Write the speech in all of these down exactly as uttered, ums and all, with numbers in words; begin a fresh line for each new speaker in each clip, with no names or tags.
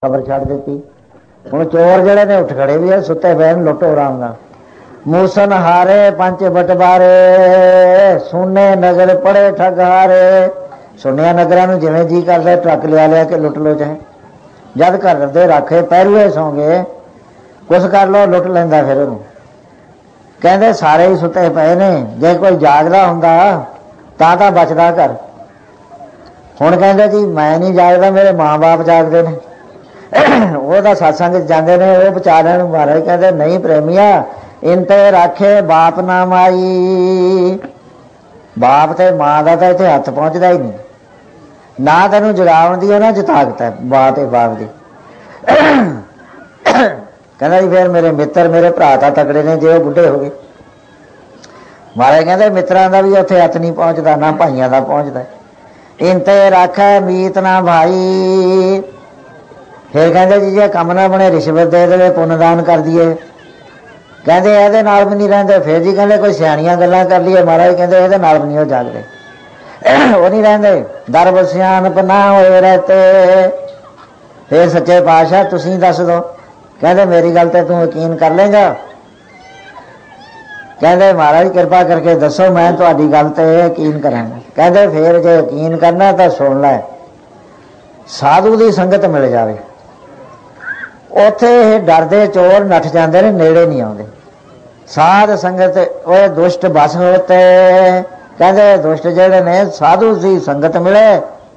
खबर छड़ दी। हुण चोर जड़े ने उठ खड़े भी है, सुते पे लुटो आराम नाल। मूसन हारे पंच बटवारे, सुने नगर पड़े ठग हारे। सुनिया नगरां नूं जिवें जी करदा ट्रक लिया लिया के लुट लो, चाहे जद घर दे राखे पहरुए सौ गए कुछ कर लो लुट लैंदा। फिर उहनूं कहंदे सारे ही सुते पए ने, जे कोई जागदा हुंदा तां तां बचदा घर। हुण कहंदे जी मैं नहीं जागदा, मेरे माँ बाप जागदे ने, ਉਹਦਾ सत्संग ਜਾਂਦੇ ਨੇ, ਉਹ ਵਿਚਾਰਿਆਂ ਨੂੰ ਮਹਾਰਾਜ ਕਹਿੰਦੇ ਨਹੀਂ ਪ੍ਰੇਮੀਆ, ਇਨ ਤੇ ਰਾਖੇ ਬਾਪ ਨਾ ਮਾਈ। ਬਾਪ ਤੇ ਮਾਂ ਦਾ ਤਾਂ ਇੱਥੇ ਹੱਥ ਪਹੁੰਚਦਾ ਹੀ ਨਹੀਂ, ਨਾ ਤੈਨੂੰ ਜਗਾਉਣ ਦੀ ਉਹਨਾਂ 'ਚ ਤਾਕਤ ਹੈ ਮਾਂ ਤੇ ਬਾਪ ਦੀ। ਕਹਿੰਦਾ ਜੀ ਫਿਰ ਮੇਰੇ ਮਿੱਤਰ ਮੇਰੇ ਭਰਾ ਤਾਂ ਤਕੜੇ ਨੇ ਜੇ ਉਹ ਬੁੱਢੇ ਹੋ ਗਏ। ਮਹਾਰਾਜ ਕਹਿੰਦੇ ਮਿੱਤਰਾਂ ਦਾ ਵੀ ਉੱਥੇ ਹੱਥ ਨਹੀਂ ਪਹੁੰਚਦਾ, ਨਾ ਭਾਈਆਂ ਦਾ ਪਹੁੰਚਦਾ। ਇਨ ਤੇ ਰਾਖੇ ਮੀਤ ਨਾ ਭਾਈ। फिर कहते जी जे कम ना बने रिश्वत दे दे, पुनदान कर दिए। कहते ये नाल भी नहीं रहते। फिर जी कहते कोई सियाणियां गल्लां कर लीए, महाराज कहते ये नाल भी नहीं जागते, वो नहीं रहते। दरब सियाणप ना होए रहते। फिर सच्चे पातशाह तुसीं दस दो। कहते मेरी गल ते तू यकीन कर लेगा। कहते महाराज कृपा करके दसो मैं तुहाडी गल ते यकीन करांगा। कहते फिर जे यकीन करना तो सुन लै, साधु की संगत मिल जाए, ਉੱਥੇ ਇਹ ਡਰਦੇ ਚੋਰ ਨੱਠ ਜਾਂਦੇ ਨੇ, ਨੇੜੇ ਨਹੀਂ ਆਉਂਦੇ। ਸਾਧ ਸੰਗਤ ਉਹ ਦੁਸ਼ਟ ਬਸ ਹੋਤੇ। ਕਹਿੰਦੇ ਦੁਸ਼ਟ ਜਿਹੜੇ ਨੇ ਸਾਧੂ ਦੀ ਸੰਗਤ ਮਿਲੇ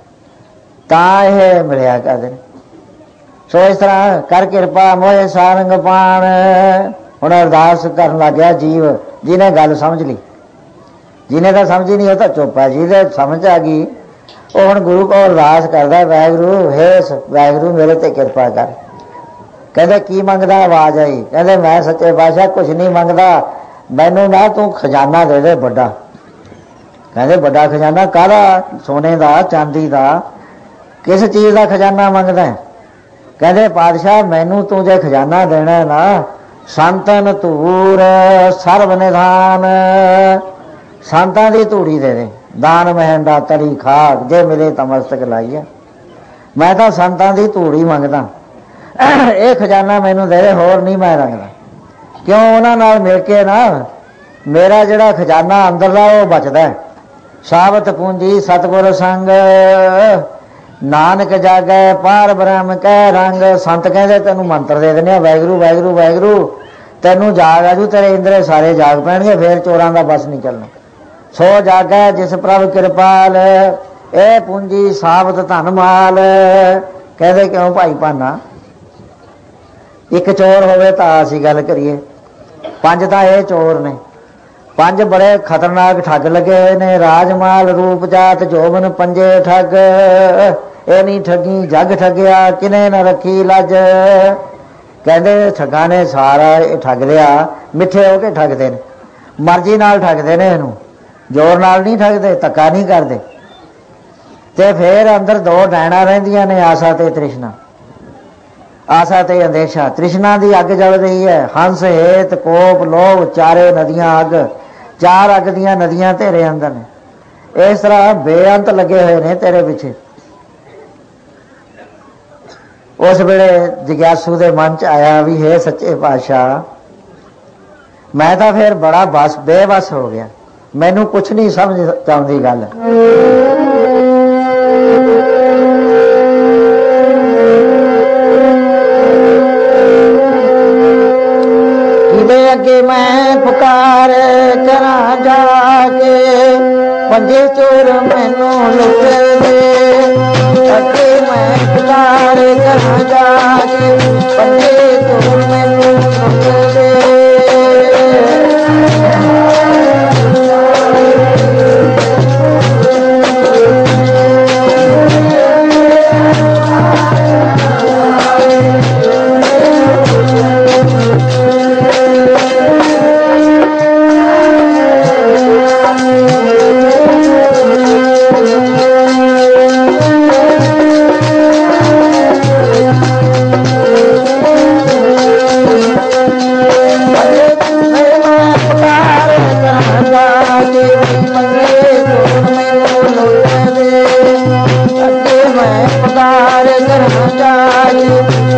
ਤਾਂ ਇਹ ਮਿਲਿਆ ਕਰਦੇ ਨੇ। ਸੋ ਇਸ ਤਰ੍ਹਾਂ ਕਰ ਕਿਰਪਾ ਮੋਏ ਸਾਰੰਗ ਪਾਣ। ਹੁਣ ਅਰਦਾਸ ਕਰਨ ਲੱਗ ਗਿਆ ਜੀਵ, ਜਿਹਨੇ ਗੱਲ ਸਮਝ ਲਈ। ਜਿਹਨੇ ਤਾਂ ਸਮਝੀ ਨਹੀਂ ਉਹ ਤਾਂ ਚੁੱਪ ਹੈ, ਜਿਹਦੇ ਸਮਝ ਆ ਗਈ ਉਹ ਹੁਣ ਗੁਰੂ ਕੋਲ ਅਰਦਾਸ ਕਰਦਾ, ਵਾਹਿਗੁਰੂ ਹੇ ਵਾਹਿਗੁਰੂ ਮੇਰੇ ਤੇ ਕਿਰਪਾ ਕਰ। कहते की मंगदा? आवाज आई। कहते मैं सच्चे पातशाह कुछ नहीं मंगदा, मैनू ना तू खजाना दे दे बड़ा। कहते बड़ा खजाना काहदा? सोने का चांदी का, किस चीज़ का खजाना मंगदा है? कहते पातशाह मैनू तू जे खजाना देना है ना, संतन धूर सर्व निधान, संतां दी धूड़ी दे दे, दान महंडा तली खाक जे मिले तमस्तक लाइए। मैं तो संतां दी धूड़ी मंगदा, ਇਹ ਖਜ਼ਾਨਾ ਮੈਨੂੰ ਦੇ ਦੇ, ਹੋਰ ਨਹੀਂ ਮੈਂ ਰੱਖਦਾ। ਕਿਉਂ? ਉਹਨਾਂ ਨਾਲ ਮਿਲ ਕੇ ਨਾ ਮੇਰਾ ਜਿਹੜਾ ਖਜ਼ਾਨਾ ਅੰਦਰਲਾ ਉਹ ਬਚਦਾ। ਸਾਬਤ ਪੂੰਜੀ ਸਤਿਗੁਰ ਸੰਗ, ਨਾਨਕ ਜਾਗੈ ਪਾਰ ਬ੍ਰਹਮ ਕੈ ਰੰਗ। ਸੰਤ ਕਹਿੰਦੇ ਤੈਨੂੰ ਮੰਤਰ ਦੇ ਦਿੰਦੇ ਆ, ਵਾਹਿਗੁਰੂ ਵਾਹਿਗੁਰੂ ਵਾਹਿਗੁਰੂ, ਤੈਨੂੰ ਜਾਗ ਆਜੂ, ਤੇਰੇ ਇੰਦਰੇ ਸਾਰੇ ਜਾਗ ਪੈਣਗੇ, ਫਿਰ ਚੋਰਾਂ ਦਾ ਬਸ ਨਹੀਂ ਚੱਲਣਾ। ਸੋ ਜਾਗੈ ਜਿਸ ਪ੍ਰਭ ਕਿਰਪਾਲ, ਇਹ ਪੂੰਜੀ ਸਾਬਤ ਧਨ ਮਾਲ। ਕਹਿੰਦੇ ਕਿਉਂ ਭਾਈ ਭਾਨਾ? ਇੱਕ ਚੋਰ ਹੋਵੇ ਤਾਂ ਅਸੀਂ ਗੱਲ ਕਰੀਏ, ਪੰਜ ਤਾਂ ਇਹ ਚੋਰ ਨੇ। ਪੰਜ ਬੜੇ ਖਤਰਨਾਕ ਠੱਗ ਲੱਗੇ ਹੋਏ ਨੇ। ਰਾਜਮਾਲ ਰੂਪ ਜਾਤ ਜੋਬਨ ਪੰਜੇ ਠੱਗ, ਇਹ ਨਹੀਂ ਠੱਗੀ ਜੱਗ ਠੱਗਿਆ ਕਿਨੇ ਨਾ ਰੱਖੀ ਲੱਜ। ਕਹਿੰਦੇ ਠੱਗਾਂ ਨੇ ਸਾਰਾ ਇਹ ਠੱਗ ਲਿਆ, ਮਿੱਠੇ ਹੋ ਕੇ ਠੱਗਦੇ ਨੇ, ਮਰਜ਼ੀ ਨਾਲ ਠੱਗਦੇ ਨੇ, ਇਹਨੂੰ ਜ਼ੋਰ ਨਾਲ ਨਹੀਂ ਠੱਗਦੇ, ਧੱਕਾ ਨਹੀਂ ਕਰਦੇ। ਤੇ ਫਿਰ ਅੰਦਰ ਦੋ ਡੈਣਾ ਰਹਿੰਦੀਆਂ ਨੇ, ਆਸਾ ਤੇ ਤ੍ਰਿਸ਼ਨਾ। ਆਸਾ ਤੇ ਅੰਦੇਸ਼ਾ। ਤ੍ਰਿਸ਼ਨਾ ਦੀ ਅੱਗ ਜਲ ਰਹੀ ਹੈ, ਹੰਸ ਹੇਤ ਕੋਪ ਲੋਭ ਚਾਰੇ ਨਦੀਆਂ ਅੱਗ, ਚਾਰ ਅੱਗ ਦੀਆਂ ਨਦੀਆਂ ਤੇਰੇ ਅੰਦਰ ਨੇ। ਇਸ ਤਰ੍ਹਾਂ ਬੇਅੰਤ ਲੱਗੇ ਹੋਏ ਨੇ ਤੇਰੇ ਪਿੱਛੇ। ਉਸ ਵੇਲੇ ਜਗਿਆਸੂ ਦੇ ਮਨ ਚ ਆਇਆ ਵੀ ਹੇ ਸੱਚੇ ਪਾਤਸ਼ਾਹ, ਮੈਂ ਤਾਂ ਫਿਰ ਬੜਾ ਬਸ ਬੇਬਸ ਹੋ ਗਿਆ, ਮੈਨੂੰ ਕੁਛ ਨਹੀਂ ਸਮਝ ਆਉਂਦੀ ਗੱਲ। अगे मैं पुकार करा जाके, पंजे चोर मैनू लुट दे। अगे मैं पुकार करा जाके, पंजे चोर मैनू लुट दे।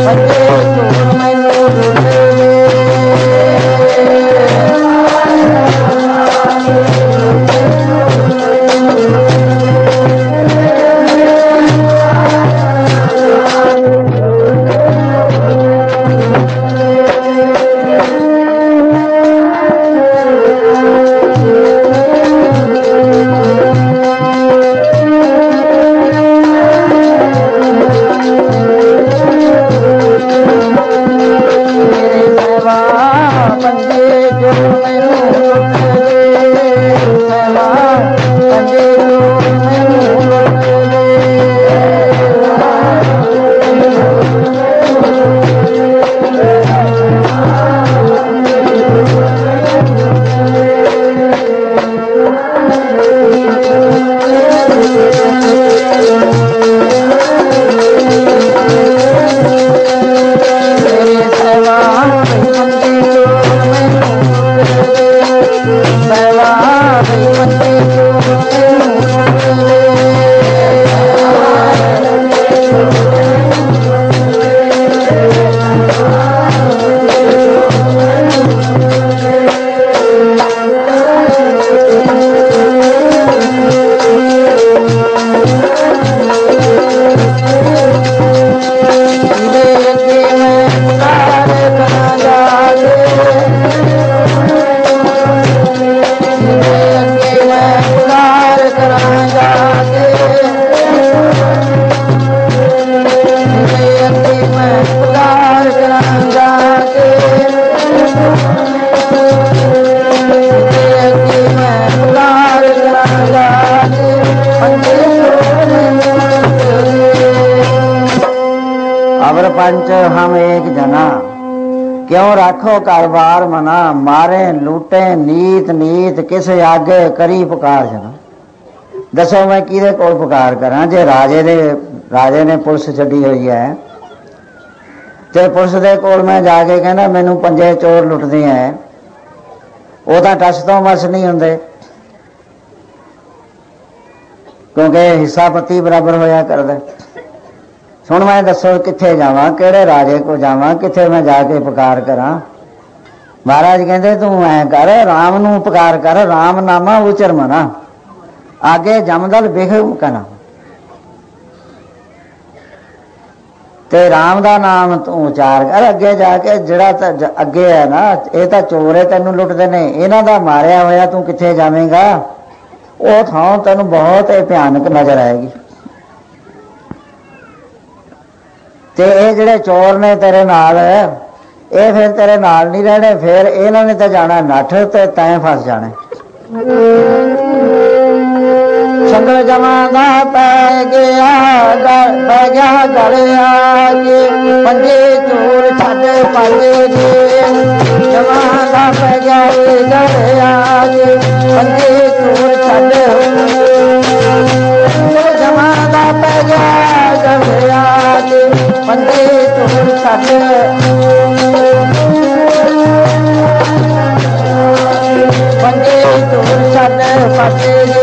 पंच हम एक जना क्यों राखो कारबार मना मारे लूटे नीत नीत किस आगे करी पुकार जना। दसो मैं किहदे कोल पुकार करा जे राजे दे राजे ने पुलिस छड्डी हुई है ते पुलिस दे कोल मैं जाके कहना मैनू पंजे चोर लुटदे हैं वो तां टस तो मस नहीं हुंदे क्योंकि हिस्सा पत्ती बराबर होया करदा। सुन मैं दसो कित्थे जावां किहड़े राजे को जावां कित्थे मैं जाके पुकार करा। महाराज कहंदे तू ऐ कर राम नू पुकार कर राम नामा उचर मना आगे जमदल बिख कना ते राम दा नाम तू उचार कर अगे जाके जिहड़ा अगे है ना ये तां चोर है तैनू लुटदे ने इन्हां दा मारिया होया तू कित्थे जावेंगा वो थां तैनू बहुत भयानक नजर आएगी ते ये जिहड़े चोर ने तेरे नाल ये फिर तेरे नाल नहीं रहने फिर इन्हां ने तां जाना नठ ते तैं फस जाने। संगल जमा दा पै गया पै गया गले आके पंजे चोर छड्ड पाए जे जमा दा पै गया गले आके पंजे चोर छड्ड जमा दा पै गया गले आके पंजे चोर छड्ड पंजे चोर छड्ड पाए जे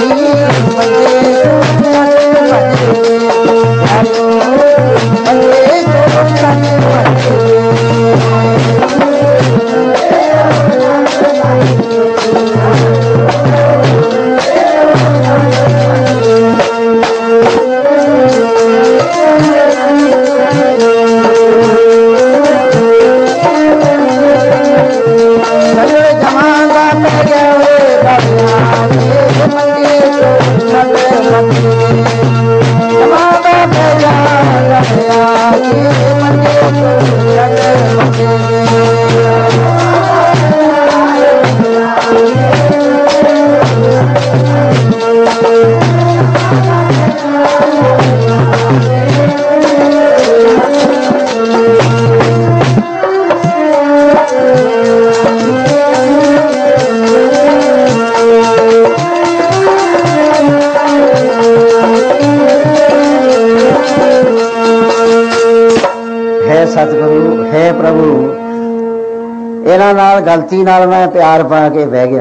सतगुरु है प्रभु इन्हां नाल गलती नाल मैं प्यार पा के बह गया।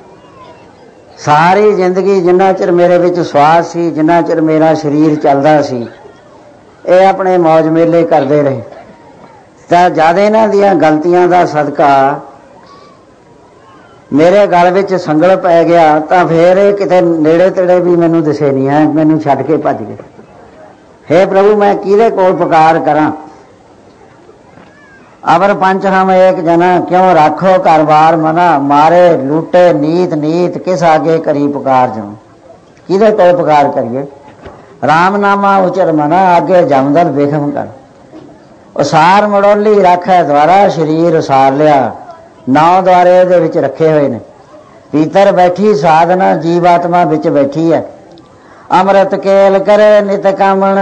सारी जिंदगी जिन्ना चिर मेरे विच स्वास सी, जिन्ना चिर मेरा शरीर चलदा सी, ये अपने मौज मेले करते रहे। तां जद इन्हां दियां गलतियां दा सदका मेरे गल विच संगल पै गया तां फिर किते नेड़े तेड़े भी मैनूं दिसे नहीं है, मैनूं छड्ड के भज गए। हे प्रभु मैं किहदे कोल पुकार करां? अवर पंच हम एक जना क्यों राखो घर बार मना, मारे लूटे नीत नीत किस आगे करी पुकार जाऊं। किहदे कोल पुकार करिए? राम नामा उचर मना आगे जमदल बेखम कर। उसार मड़ोली राखै द्वारा शरीर उसार लिया, नौ द्वारे दे विच रखे हुए ने। भीतर बैठी साधना जीवात्मा विच बैठी है। अमृत केल करे नित कामण,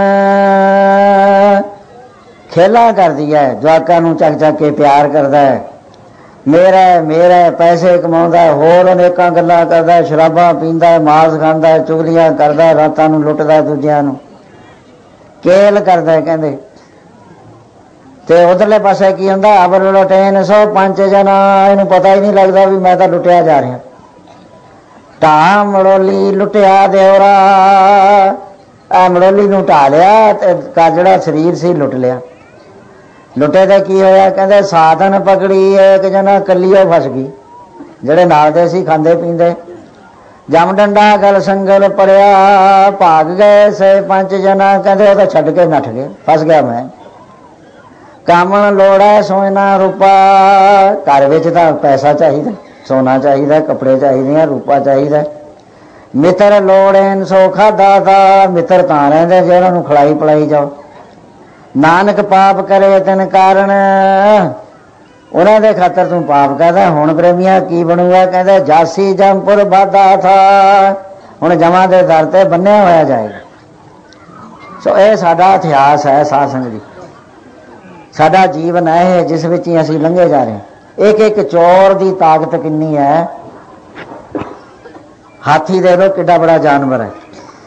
खेला कर दिया है, जवाकां नूं चक चक के प्यार करता है। मेरा मेरा पैसे कमाउंदा है, होर अनेकां गल्लां करदा है, शराबां पींदा है, मांस खांदा है, चुगलियां करदा है, रातां नूं लुੱਟदा दूजिਆਂ नूं केल करदा है कहंदे। ते उधरले पासे की हुंदा अबर लुटेन सौ पंच जना, इहनूं पता ही नहीं लगदा भी मैं तां लुटिया जा रिहा। ढा मड़ोली लुटिया देवरा, आ मड़ोली नूं ढा लिया ते जिहड़ा शरीर सी लुट लिया। लुटे तो की होया? कहते साधन पकड़ी एक जना कलियो फस गई, जेड़े नाल दे सी खांदे पींदे। जम डंडा गल संगल पड़िया, भाग गए से पंच जना, कहते तो छड्ड के नठ गए, फस गया मैं। कामन लोड़ा सोना रूपा, घर विच तां पैसा चाहिए, सोना चाहिए, कपड़े चाहिए, रूपा चाहिए। मित्र लोड़ेन सो खादा था, मित्र तां रहिंदे जे उन्हां नूं खिलाई पिलाई जाओ। नानक पाप करे तिन कारण, उन्हां दे खातर तू पाप करदा। हुण प्रेमिया की बनूगा? कहंदे जासी जमपुर बाधा था, हुण जमा दे दर ते बन्निया होया जाएगा। सो ये साडा इतिहास है साध संगत जी, साडा जीवन है जिस विच ही असीं लंघे जा रहे हैं। एक एक चोर दी ताकत किन्नी है। हाथी दे लो किड्डा बड़ा जानवर है,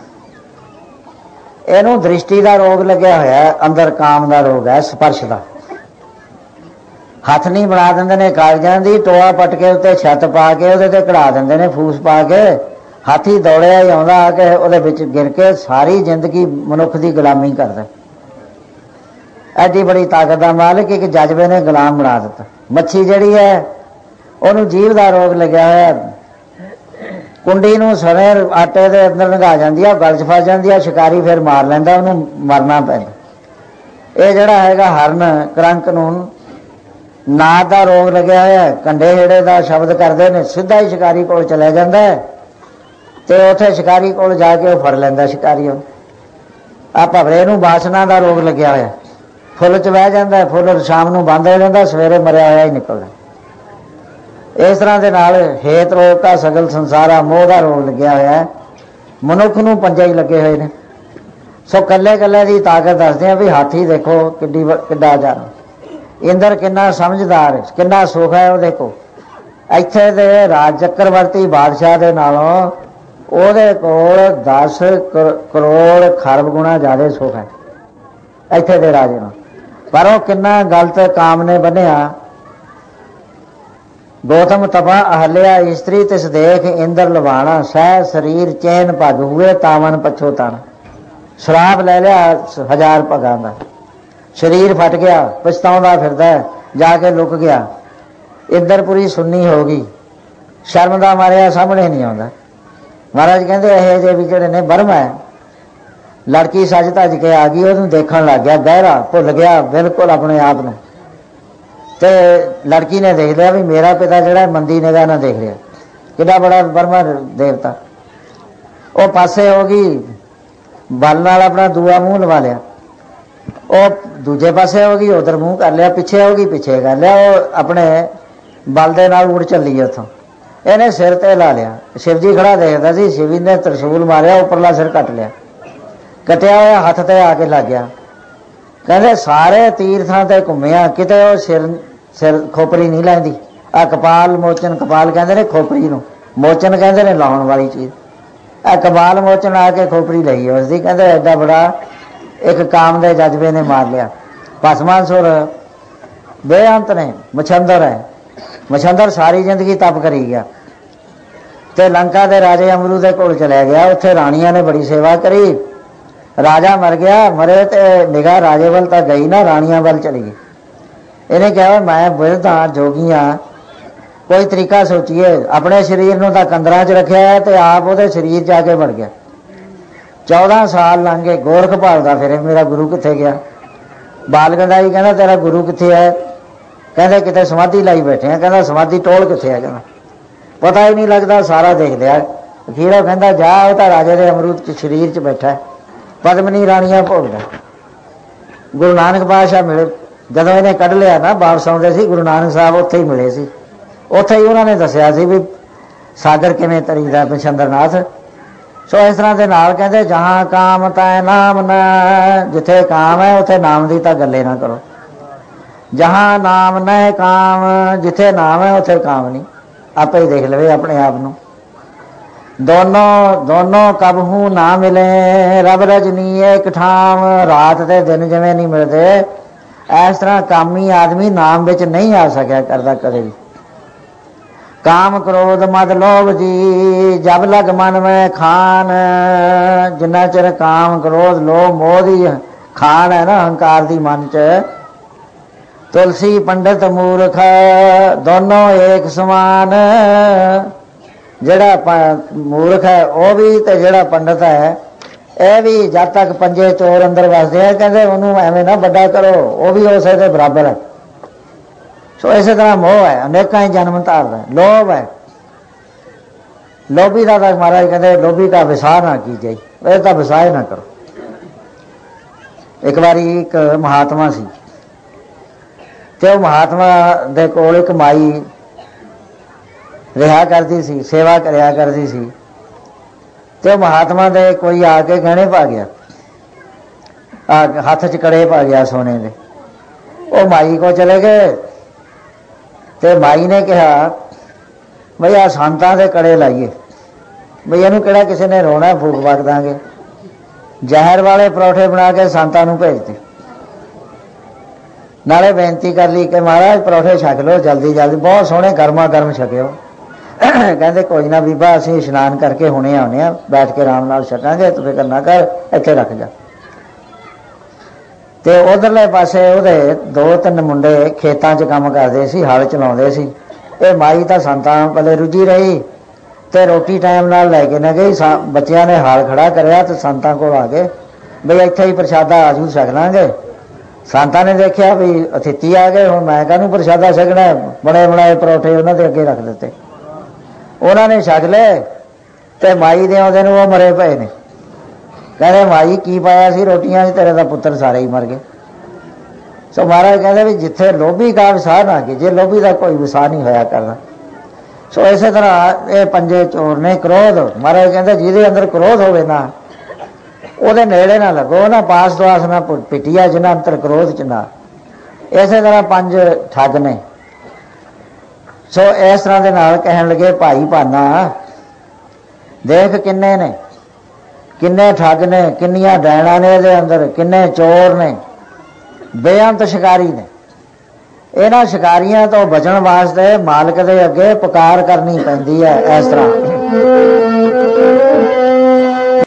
इनू दृष्टि का रोग लग्या होया, अंदर काम का रोग है, स्पर्श का। हथ नहीं बना देंगे ने कागजां दी, टोआ पट के उत्ते छत पा के उहदे ते कढ़ा देंगे ने फूस पा के। हाथी दौड़िया ही आउंदा आके उहदे विच गिर के सारी जिंदगी मनुख की गुलामी करदा। एडी बड़ी ताकत का मालिक एक जज्बे ने गुलाम बना दिता। मच्छी जिहड़ी है उहनूं जीभ का रोग लग्या होया, कुंडी नूं सने आटे दे अंदर लंघा जांदी है, गल च फस जांदी है, शिकारी फिर मार लैंदा, उहनूं मरना पैंदा। ये जिहड़ा हैगा हरन करंक नूं नाद का रोग लग्या होया, कंडे हेड़े का शब्द करते हैं, सीधा ही शिकारी कोल चला जाता है ते उत्थे शिकारी कोल जाके फड़ लैंदा शिकारी। आ भवरे नूं वासना का रोग लग्या होया, फुल च बह जाता है, फुल शाम नूं बंद हो जाता, सवेरे मरिया होया ही निकलदा। इस तरह के नाल हेत रोग का सगल संसारा मोह का रोग लग्या होया है। मनुख नूं पंजे ही लगे हुए हैं। सो कल्ले कल्ले की ताकत दसदे हैं भी हाथी देखो किड्डी किड्डा जान, इंद्र किन्ना समझदार है, किन्ना सुख है। वो देखो इत्थे दे राज चक्रवर्ती बादशाह दे नालों ਉਹਦੇ ਕੋਲ दस करोड़ खरब गुणा ज़्यादा सुख है ਇੱਥੇ ਦੇ ਰਾਜੇ ਨੂੰ। ਪਰ ਉਹ ਕਿੰਨਾ ਗਲਤ ਕਾਮ ਨੇ ਬੰਨਿਆ गौतम तपा अहल्या स्त्री तिस देख इंद्र लवाना सह शरीर चैन पग हुए तावन पछो तन। शराब ले लिया हजार भगों का, शरीर फट गया, पछताउंदा फिरदा, जाके लुक गया। इंद्रपुरी सुन्नी हो गई, शर्म दा मारिया सामने नहीं आता। महाराज कहते यह जे भी जिहड़े ने बर्म है, लड़की सज धज के आ गई, उहनूं देखण लग गया, गहरा भुल गया बिल्कुल अपने आप नूं। ते लड़की ने देख लिया भी मेरा पिता जिहड़ा मंदी निगाह ना देख लिया, कितना बड़ा बर्मा देवता। वो पासे हो गई, बल नाल अपना दूआ मूँह लवा लिया, वो दूजे पासे हो गई, उधर मूँह कर लिया, पिछे हो गई पिछे कर लिया, वो अपने बल दे नाल उड़ चली उथों। इन्हें सिर ते ला लिया, शिवजी खड़ा देखता सी, शिवी ने त्रिशूल मारिया, उपरला सिर कट लिया, कटिया होया हथ ते आके लग गया। कहते सारे तीर्थां ते घुम्मिया, किते वो सिर सिर खोपरी नहीं लैंदी। आ कपाल मोचन, कपाल कहते ने खोपरी नूं, मोचन कहते ने लाउण वाली चीज़। आ कपाल मोचन आके खोपरी लई उसदी, कहते एडा बड़ा एक काम दे जज्बे ने मार लिया। भस्मासुर बेअंत ने, मछंदर है, मछंदर सारी जिंदगी तप करी गया ते लंका के राजे अमरू के कोल चलिया गया। उत्थे राणियां ने बड़ी सेवा करी, राजा मर गया, मरे ते निगाह राजे वाल तो गई ना, राणियां वाल चली गई। इन्हें कहा मैं बिरध हाँ, जोगी हाँ, कोई तरीका सोचिए। अपने शरीर नूं तां कंदरां च रखिया है ते आप उहदे शरीर च आके वड़ गया। चौदह साल लंघ गए, गोरख भालदा फिरे मेरा गुरु कित्थे गया। बाल गंडाई कहना तेरा गुरु कित्थे है, कहते किते समाधि लाई बैठे हैं, कहना समाधि टोल कित्थे है, कहना पता ही नहीं लगता, सारा देख लिया। अखीर कहता जा वो तो राजे के अमरूद च शरीर च बैठा है, पद्मनी राणियां भोगदा। गुरु नानक पातशाह मिले, जदों इन्हें कढ़ लिया ना, वापस आउंदे सी गुरु नानक साहब उत्थे ही मिले सी। उत्थे ही उन्होंने दसिया सी भी सागर किवें तरीदा मछंदरनाथ। सो इस तरह के नाल कहते जहां काम तै नाम न, जिथे काम है उत्थे नाम की तां गल्ले ना करो। जहां नाम न काम, जिथे नाम है उत्थे काम नहीं। आपे ही देख लवे अपने आप नूं। दोनों दोनों कबहू ना मिले, रब रजनी एक ठाम, रात ते दिन जिवें नहीं मिलते, इस तरह कामी आदमी नाम विच नहीं आ सकिया करता कदे भी। काम क्रोध मद लोभ जी, जब लग मन में खान, जिन्ना चिर काम क्रोध लोभ मोह दी खान है ना, अहंकार दी मन च, तुलसी पंडित मूर्ख दोनों एक समान। जिहड़ा मूर्ख है वह भी ते जिहड़ा पंडित है यह भी, जब तक पंजे चोर अंदर वसदे हैं, कहते उन्होंने एवं ना बड़ा करो, वह भी उस दे बराबर है। सो इस तरह मोह है, अनेकों ही जन्म धारदा है। लोभ है, लोभी का तो महाराज कहते लोभी का विसाह ना कीजिए, इसका विसाह ना करो। एक बारी एक महात्मा सी, ते महात्मा दे कोल एक माई रहा करती सी, सेवा करया करती सी। ते महात्मा दे कोई आके गहने पा गया, हाथ च कड़े पा गया सोने दे। वो माई को चले गए, ते माई ने कहा बई आ संतां दे कड़े लाइए, बई इहनूं किहड़ा किसी ने रोना, फूक वग दांगे। जहर वाले परौठे बना के संतां नूं भेजते, नाले बेनती कर ली कि महाराज परौठे छक लो जल्दी जल्दी, बहुत सोहणे गर्मा गर्म छकिओ। कहते कोई ना बीबा, असीं इशनान करके हुणे आउने आ, बैठ के आराम नाल छकांगे, तूं फिकर ना कर, इत्थे रख जा। ते उधरले पासे उहदे दो तीन मुंडे खेतां च काम करदे सी, हल चलाउंदे सी। ये माई तां संतां पल्ले रुझी रही ते रोटी टाइम नाल लै के ना गई। बच्चियां ने हाल खड़ा करिया ते संतां कोल आ गए, बई इत्थे ही प्रशादा आजू छक लांगे। संतां ने देखिया भी अतिथि आ गए, हुण मैं काहनूं प्रशादा छकना, बने बनाए परौठे उन्हां दे अगे रख दित्ते। उन्होंने छक ले ते माई दे आउंदे नूं वो मरे पए ने। कहते माई की पाया सी रोटियां, तेरे दा पुत्र सारे ही मर गए। सो महाराज कहते भी जिथे लोभी का विसाह ना कीजिए, लोभी का कोई विसाह नहीं होया करता। सो इस तरह ये पंजे चोर ने। क्रोध, महाराज कहते जिहदे अंदर क्रोध होवे ना, ਉਹਦੇ नेड़े ना लगो ना, पास दुआस ना पिटिया, जिन्हें अंतर क्रोध च ना। इस तरह पंज ठग ने। सो इस तरह के नाल कहन लगे भाई भाना देख किन्ने ने, किन्ने ठग ने, किन्नियां डैणा ने इहदे अंदर, किन्ने चोर ने, बेअंत शिकारी ने। ਇਹਨਾਂ ਸ਼ਿਕਾਰੀਆਂ ਤੋਂ ਬਚਣ ਵਾਸਤੇ ਮਾਲਕ ਦੇ ਅੱਗੇ ਪੁਕਾਰ ਕਰਨੀ ਪੈਂਦੀ ਹੈ। ਇਸ ਤਰ੍ਹਾਂ